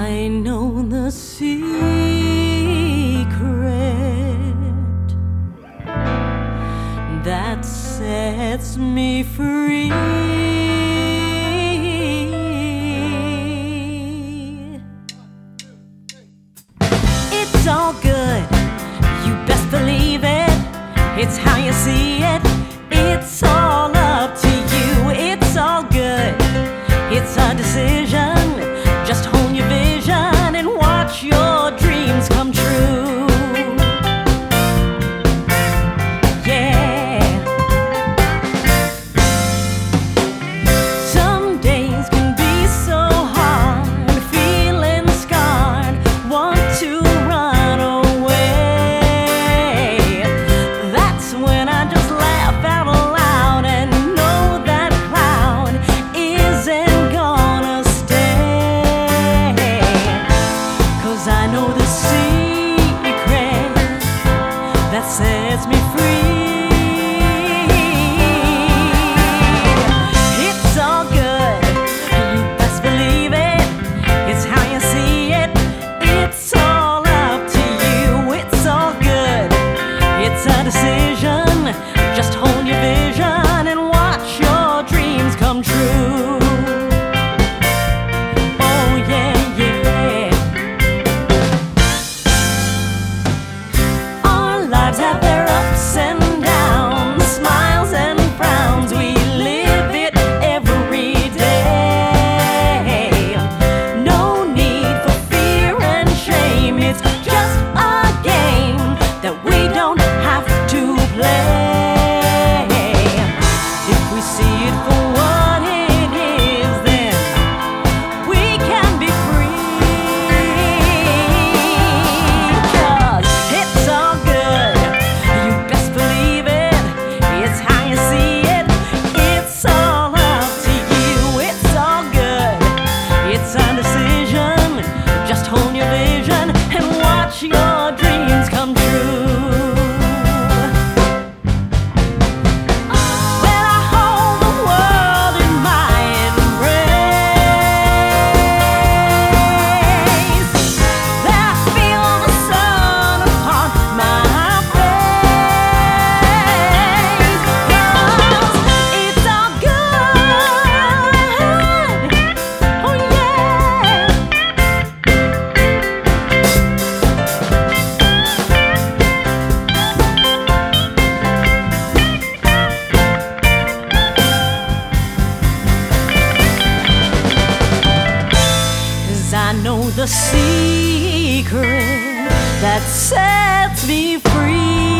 I know the secret that sets me free. It's all good, you best believe it. It's how you see it. It's all up to you. It's all good, it's a decision. Just hone your vision and watch your dreams come true. Yeah. Some days can be so hard, feeling scarred, want to run away. That's when I just laugh out loud and know that cloud isn't gonna stay. 'Cause I know the secret that sets me free. It's all good, you best believe it. It's how you see it. It's all up to you. It's all good, it's a decision. Just hone your vision and watch your dreams come true. Oh yeah, yeah. Our lives have their ups and downs, smiles and frowns. We live it every day. No need for fear and shame. It's just a game that we don't have to play. If we see it for what it is, then we can be free. 'Cause it's all good, you best believe it. It's how you see it. It's all up to you. It's all good, it's a decision. Just hone your vision and watch your dreams come true. When I hold the world in my embrace, then I feel the sun upon my face. 'Cause it's all good, oh yeah. Cause I know the secret that sets me free.